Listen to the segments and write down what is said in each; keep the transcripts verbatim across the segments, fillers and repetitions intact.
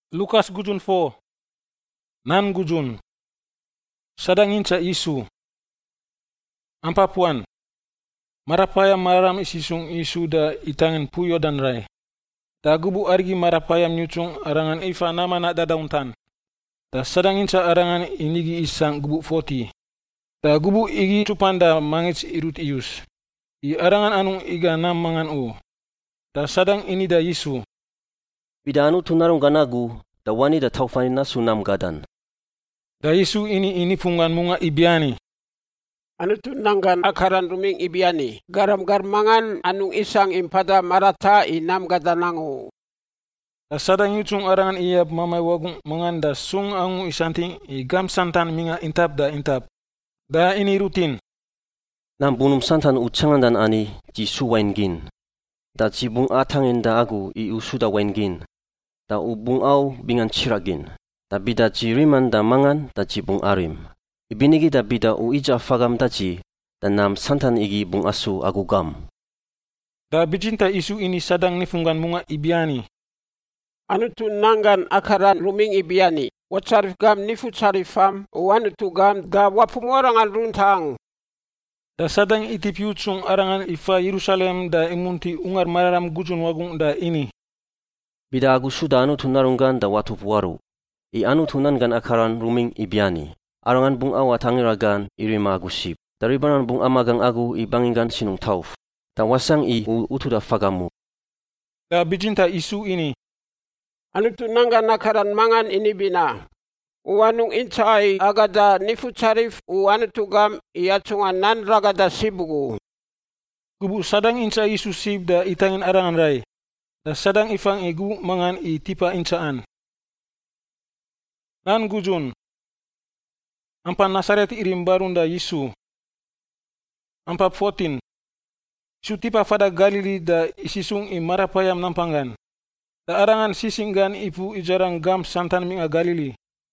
Lukas gujun fo. Nan gujun. Sadang inca isu. Ampa puan. Marapayam maram isisung isu da itangan puyo dan rai. Da gubu argi marapayam nyucung arangan ifa nama nak dadauntan. Da sadang inca arangan inigi isang gubu forty. Da gubu igi cupanda mangits irut ius. I arangan anung iga nam mangan u. Da sadang ini da Yesu. Bidanu tunarung ganagu, da wani da taufani na sunam gadan. Da Yesu ini ini fungan munga ibiani. Anu tunanggan akaran ruming ibiani. Garam garmangan anung isang impada marata inam gadanangu. Da sadang yucung arangan iya mamai wagung menganda sung angu isanting igam santan minga intap da intap. Da ini rutin. Nam bunum santan ucangan dan ani jisu waingin. Da jibung atangin da agu i usuda waingin. Da ubung au bingan ciragin. Da bida jiriman da mangan da jibung arim. Ibinigi da bida uija fagam daji. Da nam santan igi bung asu agu gam. Da bijinta isu ini sadang nifungan munga ibiani. Anu tunanggan akaran ruming ibiani. Wacarif gam nifu carifam. Wanu tu gam da wapumorangan runtang. Da sadang itip yucung arangan ifa Yerusalem da imunti ungar mararam gujun wagung da ini. Bida agu suda anu tunarunggan da watu puwaru. I anu tunangan akaran ruming ibiani. Arangan bung awa tangiragan irima agu sip. Daribanan bung amagang agu ibangingan sinung tauf. Da wasang i u utu da fagamu. Da bijinta isu ini. Anu tunanggan akaran mangan ini bina. Uwanung incai agada nifu carif uwanu tugam iacungan nan ragada sibugu. Gubu sadang inca isu sib da itangin arangan rai. Da sadang ifang igu mangan i tipa incaan. Nan gujun. Ampa Nasaret irim barun da Yesu. Ampa fourteen. Isu tipa fada Galili da isisung i marapayam nampangan. Da arangan sisinggan ipu ijarang gam santan minga Galili.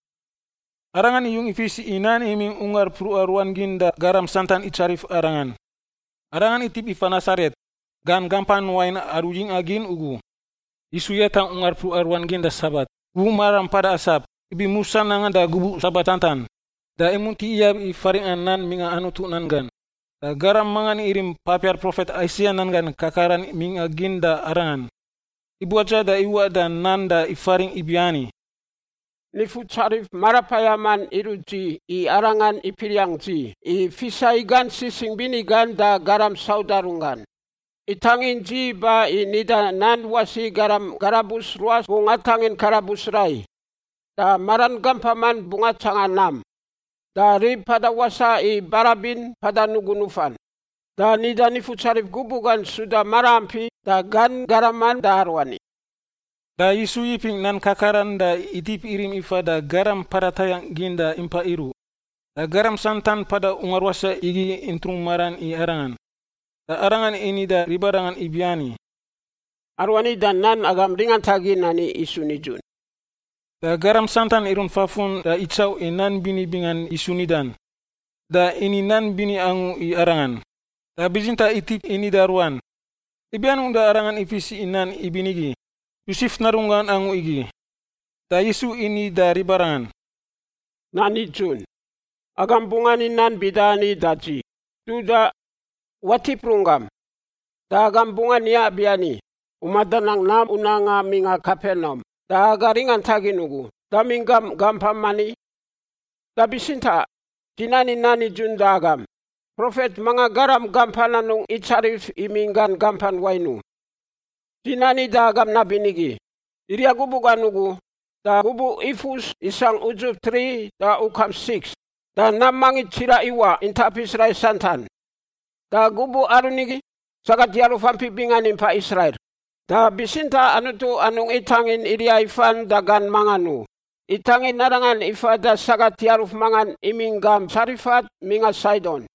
Arangan iyung ifisi inan iming ungar pruaruan ginda garam santan icarif arangan. Arangan itip ifa Nasaret. Gan gampan wain arujing agin ugu. Isu yatang ungar pruaruan ginda sabat. Gubu maram pada asap. Ibi musa nangan da gubu sabatantan. Da emunti iya ifaringan nan minga anu tu nangan. Da garam mangan irim papiar profet Aisyah nangan kakaran minga ginda arangan. Ibu aja da iwa da nan da ifaring ibiani. Nifu carif marapayaman iruji i arangan ipiriangji. I fisaigan sising binigan da garam saudarungan. Itangin ji ba inida nan wasi garam garabus ruas bungatangin karabus rai. Da maran gampaman bungatangan nam. Dari pada wasa i barabin pada nugunufan. Da nida nifu carif gubugan sudah marampi da gan garaman da arwani. Da Yesu iping nan kakaran da itip irim ifa da garam pada tayang ginda impa iru. Da garam santan pada ungarwasa igi intrung maran i arangan. Da arangan ini da ribarangan ibiani. Arwani dan nan agam ringan tagi nani isu nijun. Da garam santan irun fafun da icau inan bini bingan isu nidan. Da ini nan bini angu i arangan. Da bijinta itip ini daruan. Ibianung da arangan ifisi inan ibinigi. Yusuf narungan angu igi. Da Yesu ini dari barangan. Nani jun. Agam bungani nan bidani daji. Duda wati prungam. Da agam bungani ya biani. Umadanang nam unanga minga kapenom. Da agaringan taginugu. Da mingam gampamani. Da bisinta. Dinani nani jun da agam. Profet mga garam gampananung icarif imingan gampan wainu. Dinani da agam na binigi. Iri gubu ganugu. Da gubu ifus isang ujub three da ukam six. Da namangit sira iwa intapis rai santan. Da gubu arunigi. Sagat yaru fampibingan impa Israel. Da bisinta anutu anung itangin iri ifan dagan manganu. Itangin narangan ifa da sagat yaruf mangan imingam sarifat minga Sidon.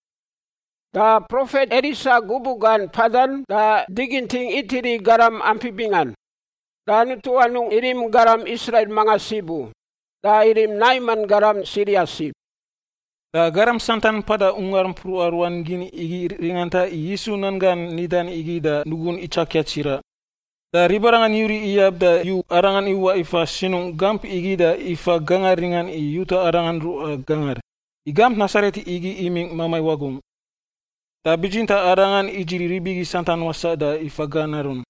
Da profet Elisa gubugan padan da diginting itiri garam ampibingan. Da nutu anung irim garam Israel mga sibu. Da irim Naiman garam Syria sib. Da garam santan pada ungaram pruaruan gini igi ringanta Yesu nangan nidan igi da nugun icakyat sira. Da ribarangan yuri iyab da yu arangan iwa ifa sinung gamp igi da ifa gangar ringan i yuta arangan ru gangar. I gamp Nasareti igi iming mamai wagum. Da bijinta arangan ijiri ribigi santan wasa da ifa ganarun.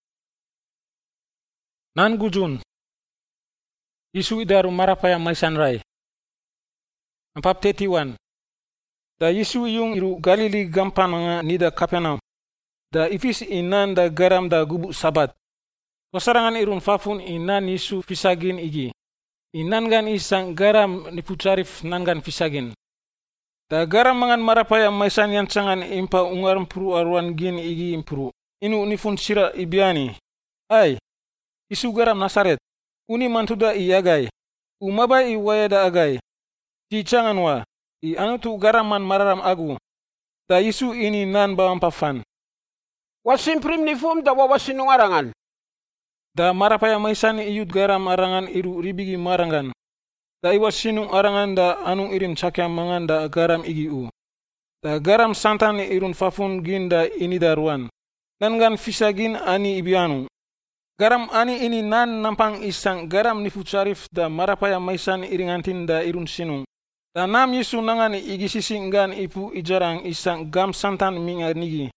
Nan gujun. Yesu idaru marapaya maisan rai. Ampap thirty-one. Da Yesu yung iru Galili gampananga nida Kapernaum. Da ifis inan da garam da gubu sabat. Kosarangan irun fafun inan Yesu fisagin igi. Inan gan isang garam nipucarif nangan fisagin. Da garam mangan marapaya maisan yan sangan impa ungaram puru arwan gin igi impuru. Inu nifun sira ibiani. Ay, Yesu garam Nasaret. Uni mantuda iyagay. Umabay iwayada agay. Di cangan wa. I anutu garaman mararam agu. Da Yesu ini nan bawang pafan. Wasimprim nifum da wawasinung arangan. Da marapaya maisan iyut garam arangan iru ribigi marangan. Da iwas sinung arangan da anung irim cakyam mangan da garam igi u. Da garam santan irun fafun gin da ini daruan. Nangan fisagin ani ibianu. Garam ani ini nan nampang isang garam nifucarif da marapaya maisan iringantin da irun sinung. Da nam Yesu nangan igi sisinggan ipu ijarang isang gam santan minga nigi.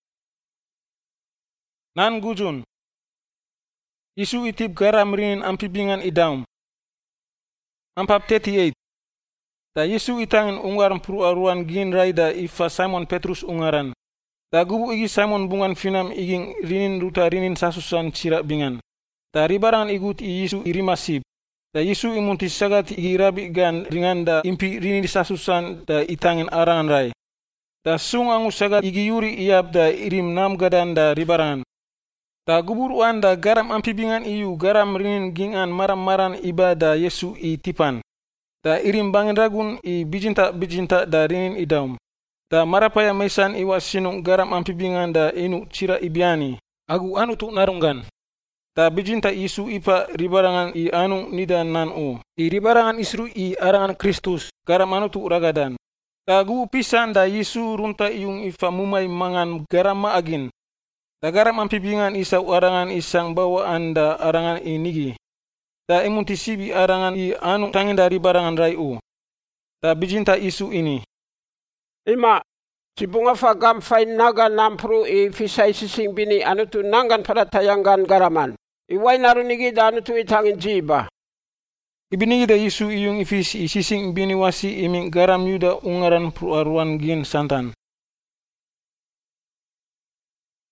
Nan gujun. Yesu itip garam rin ampibingan idaum. Ampap thirty-eight. Da Yesu itangin ungaran puru aruan gin rai da ifa Simon Petrus ungaran. Da gubu igi Simon bungan finam iging rinin ruta rinin sasusan cira bingan. Da ribarangan igut i Yesu irimasib. Da Yesu imunti sagat igi rabi gan ringan da impi rinin sasusan da itangin arangan rai. Da sung angu sagat igi yuri iab da irim nam gadan da ribarangan. Da guburuan da garam ampibingan iyu garam rinin gingan maram-maran iba da Yesu i tipan. Da irim bangin ragun i bijinta-bijinta da rinin idaum. Da marapaya maisan iwa sinung garam ampibingan da inu cira ibiani. Agu anu tu narunggan. Da bijinta Yesu ipa ribarangan i anu nida nan u. I ribarangan isru i arangan Kristus garam anu tu ragadan. Da gu pisan da Yesu runta iyung ifa mumai mangan garam maagin. Da garam ampibingan isa arangan isang bawaan da arangan inigi. Da imunti sibi arangan i anu tangin dari barangan rai u. Da bijinta Yesu ini. Ima, si bunga fagam fay naga nampru i fisay sising bini anu tu nangan pada tayangan garaman. Iway narunigi da anu tu itangin jiba. Ibinigi da Yesu iyung ifis isising bini wasi iming garam yuda ungaran pru aruan gin santan.